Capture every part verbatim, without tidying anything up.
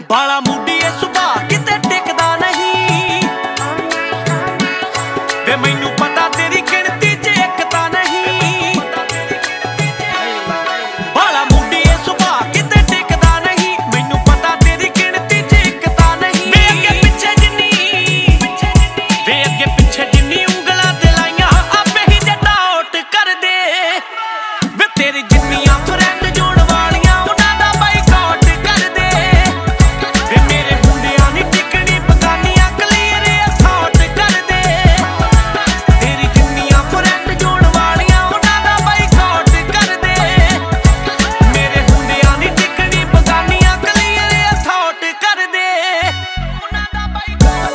बाला Moody ए सुभाऽ किते टिकदा नहीं वे मैनू पता तेरी गिणती च इक तां नहीं। बाला मूडी ए सुभाऽ किते टिकदा नहीं मैनू पता तेरी गिणती च इक तां नहीं। वे अगे पिछे जिन्नी वे अगे पिछे जिन्नी उंगलां ते लाइयां आपे ही जड्डा ओट कर दे वे तेरी जिन्नियां फ्रेंड जोड़ वालियां उन्हां दा बाईकाट कर दे वे मेरे हुंदियां नी टिकनी पगानियां क्लीयर अथॉट कर दे तेरी जिन्नियां फ्रेंड जोड़ वालियां उन्हां दा बाईकाट कर दे मेरे हुंदियां नी टिकनी पगानियां क्लीयर अथॉट कर दे उन्हां दा बाईकाट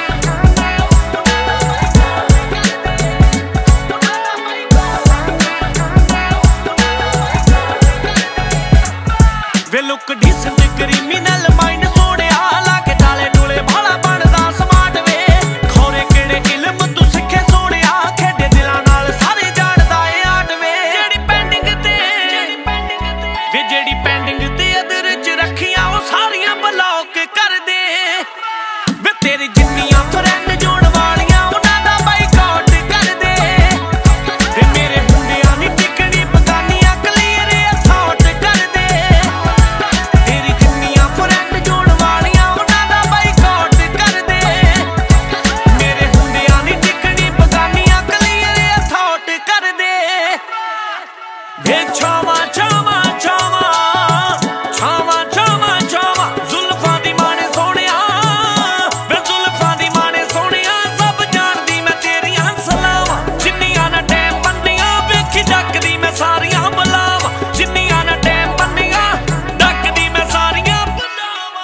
वे लुक डिसेंट क्रिमिनल माइंड सोहणिया लाके डाले डोले भाला बनदा स्मार्ट वे खौरे किहड़े इल्म तू सिखे सोहणिया खेडे दिलां नाल सारे जाणदा ए आर्ट वे जेड़ी पेंडिंग ते वे जेड़ी पेंडिंग ते अदर च रखियां ओ सारियां ब्लॉक कर दे वे तेरी जिन्नियां फ्रेंड जोड़ वालियां उन्हां दा बाईकाट कर दे वे मेरे हुंदियां नी टिकनी पगानियां क्लीयर अथॉट कर दे तेरी जिन्नियां फ्रेंड जोड़ वालियां उन्हां दा बाईकाट कर दे मेरे हुंदियां नी टिकनी पगानियां क्लीयर अथॉट कर दे वे छावां छावां छावां छावां छावां छावां जुल्फां दी माने सोहणिया वे जुल्फां दी माने सोहणिया सब जाणदी मैं तेरियां सलावां जिन्नियां ना टैम बंदियां वेखी डकदी मैं सारियां बलावां जिन्नियां ना टैम बंदियां डकदी मैं सारियां बलावां।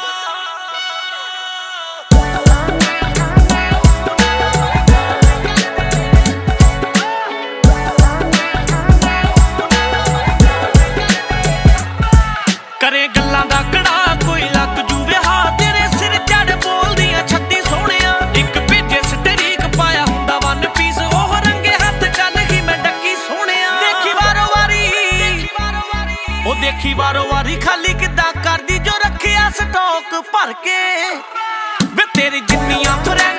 करे गल्लां दा कड़ा कोई लग जूवे हा तेरे सिर चढ़ बोलदियां छत्ती सोहणिया इक भेजे स्टरीक पाया हुंदा वन पीस ओह रंगे हत्थ चल ही मैं डक्की सोहणिया देखी वारो वारी ओ देखी वारो वारी खाली किदां करदी जो रखिया स्टॉक भर के वे तेरी जिन्नियां फ्रेंड